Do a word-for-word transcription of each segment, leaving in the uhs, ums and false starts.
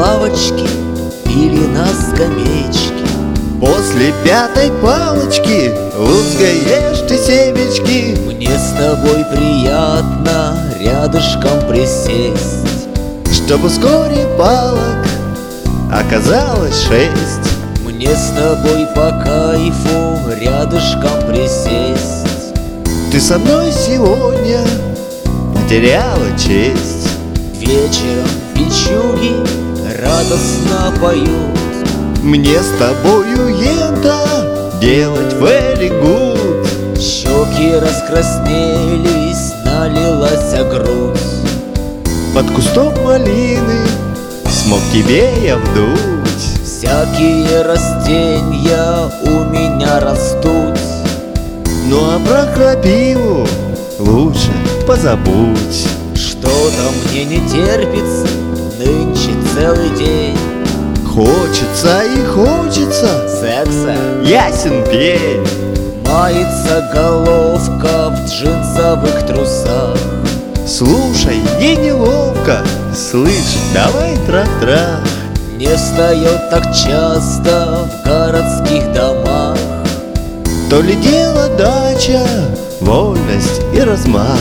лавочке или на скамеечке. После пятой палочки лузгаешь ты семечки. Мне с тобой приятно рядышком присесть, чтобы вскоре палок оказалось шесть. Мне с тобой по кайфу рядышком присесть. Ты со мной сегодня потеряла честь. Вечером печуги радостно поют. Мне с тобою это делать very good. Щеки раскраснелись, налилась грудь. Под кустом малины смог тебе я вдуть. Всякие растения у меня растут. Ну а про крапиву лучше позабудь. Что-то мне не терпится нынче целый день. Хочется и хочется секса, ясен пень. Мается головка в джинсовых трусах. Слушай, ей неловко, слышь, давай трах-трах. Не встает так часто в городских домах. То ли дело дача, вольность и размах.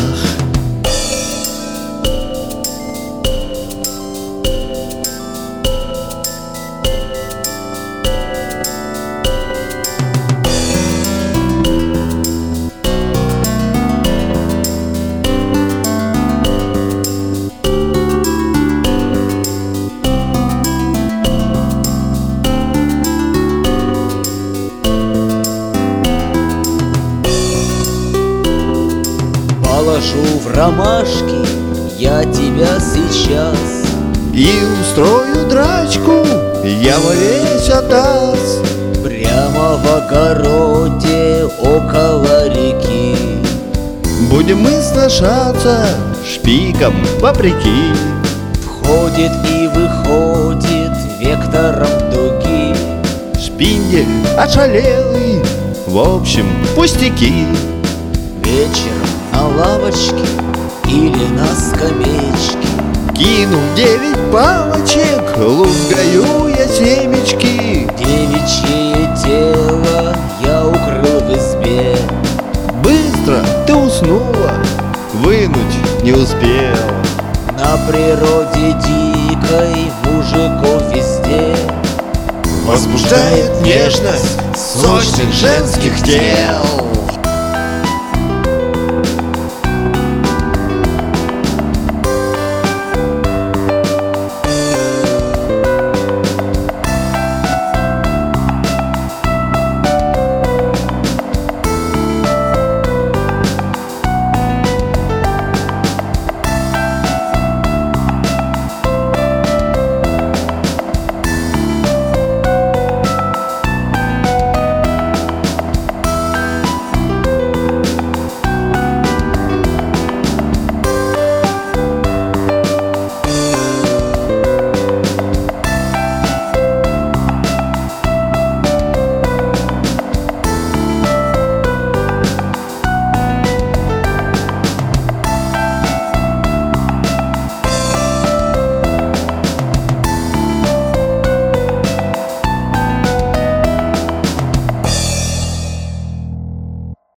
Положу в ромашки я тебя сейчас и устрою драчку я во весь атас. Прямо в огороде около реки. Будем мы сношаться шпиком вопреки. Входит и выходит вектором дуги. Шпиндель ошалелый, в общем, пустяки. Вечером на лавочке или на скамеечке, кинув девять палочек, лузгаю я семечки. Девичье тело я укрыл в избе. Быстро ты уснула, вынуть не успел. На природе дикой мужиков везде возбуждает нежность сочных женских тел.